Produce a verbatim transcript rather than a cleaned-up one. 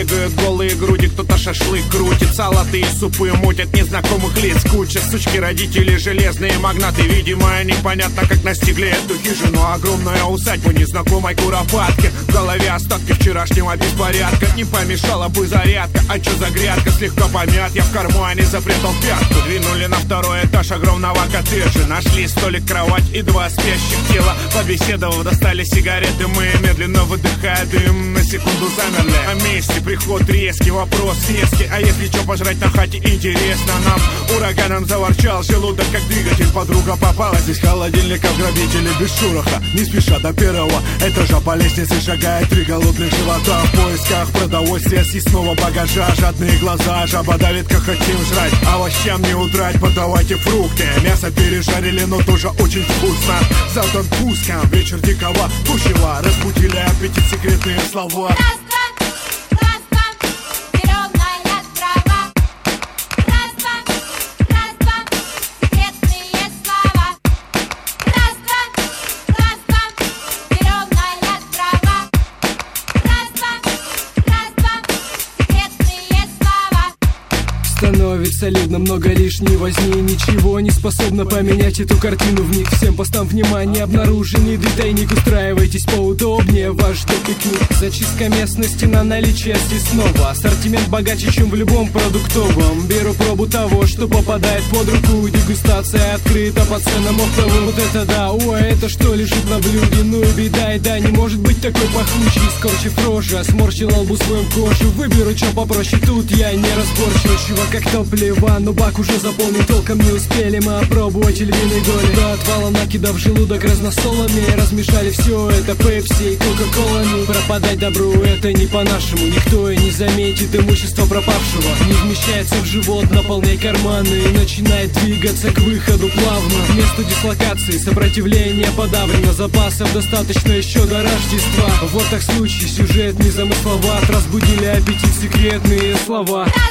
двигают голые груди, кто-то шашлык крутит, салаты и супы мутят незнакомых лиц куча. Сучки, родители, железные магнаты, видимо, непонятно, как настигли эту хижину. Огромная усадьба незнакомой куропатки, в голове остатки вчерашнего беспорядка. Не помешала бы зарядка, а чё за грядка? Слегка помят, я в кармане запрятал пятку. Двинули на второй этаж огромного коттеджа, нашли столик, кровать и два спящих тела. Побеседовав, достали сигареты, мы медленно выдыхая дым, на секунду замерли. На месте приход резкий, вопрос резкий: а если чё пожрать на хате, интересно нам? Ураганом заворчал желудок, как двигатель. Подруга попала, здесь холодильников грабители без шороха. Не спеша до первого этажа по лестнице шагает три голодных живота в поисках продовольствия, съестного багажа. Жадные глаза, жаба давит, как хотим жрать. Овощам не удрать, подавайте фрукты. Мясо пережарили, но тоже очень вкусно. Завтра пуском, вечер дикого пущего разбудили аппетит секретные слова. Становится солидно, много лишней возни. Ничего не способно поменять эту картину в миг. Всем постам внимание, обнаружен еды тайник. Устраивайтесь поудобнее, ваш пикник. Зачистка местности на наличие съестного. Ассортимент богаче, чем в любом продуктовом. Беру пробу того, что попадает под руку. Дегустация открыта по ценам оптовым. Вот это да, о, это что лежит на блюде? Ну и беда, и да, не может быть такой пахучий. Скорчив рожа, сморщил лбу своем кожу. Выберу, что попроще, тут я не разборчив. Чего как топлива, но бак уже заполнен, толком не успели мы опробовать львиной доли. До отвала накидав желудок разносолами, размешали все это пепси и кока-колами. Пропадать добру это не по-нашему, никто и не заметит имущество пропавшего. Не вмещается в живот, наполняй карманы и начинает двигаться к выходу плавно. К месту дислокации сопротивление подавлено, запасов достаточно еще до Рождества. Вот так случай, сюжет незамысловат, разбудили аппетит секретные слова.